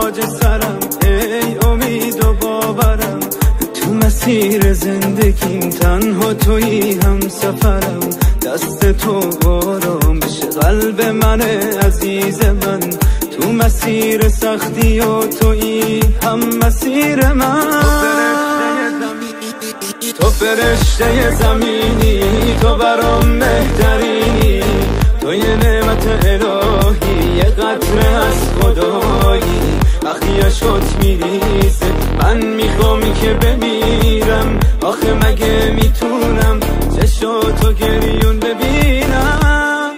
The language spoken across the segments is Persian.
تاج سرم، ای امید و باورم. تو مسیر زندگیم تنها تویی هم سفرم. دست تو آرام بشه قلب من عزیز من. تو مسیر سختی و تویی هم مسیر من. تو فرشته زمینی، تو برام بهترینی. تو یه نعمت الهی، یه قطره از خدایی. وقتی اشکات میریزه من میخوام که بمیرم. آخه مگه میتونم چشاتو گریون ببینم؟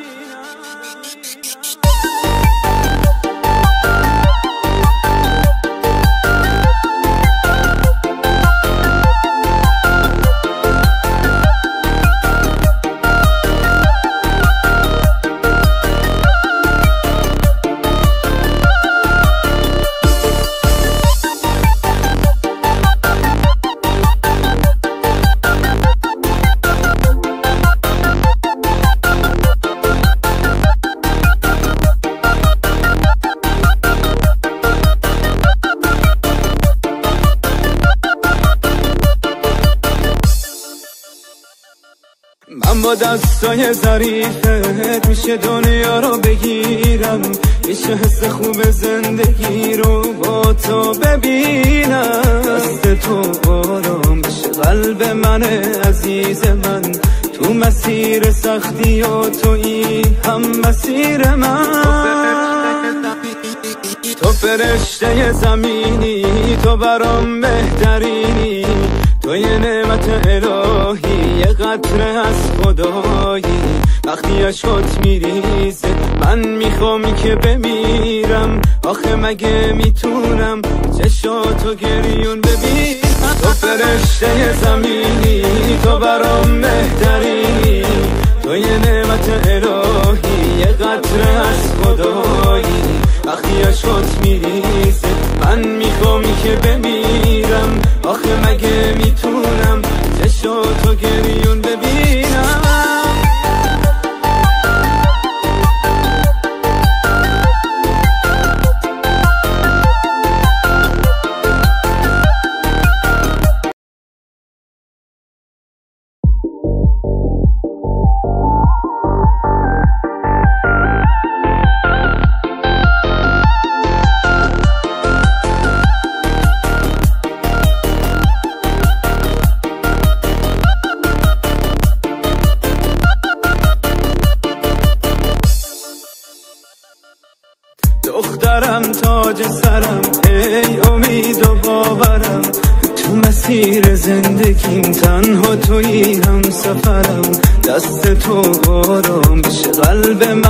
من با دستای ظریفت میشه دنیا رو بگیرم. میشه حس خوب زندگی رو با تو ببینم. دست تو آرام بشه قلب من عزیز من. تو مسیر سختی و تویی هم مسیر من. تو فرشته زمینی، تو برام بهترینی. تو یه نعمت الهی، یه قطره از خدایی. وقتی اشکات میریزه من میخوام که بمیرم. آخه مگه میتونم چشاتو گریون ببینم؟ تو فرشته زمینی، تو برام بهترینی. تو یه نعمت الهی، یه قطره از خدایی. وقتی اشکات میریزه من میخوام که بمیرم. آخه مگه میتونم چشاتو گریون ببینم؟ دخترم تاج سرم، ای امید و باورم. تو مسیر زندگیم تنها تویی هم سفرم. دست تو آرام بشه قلب من.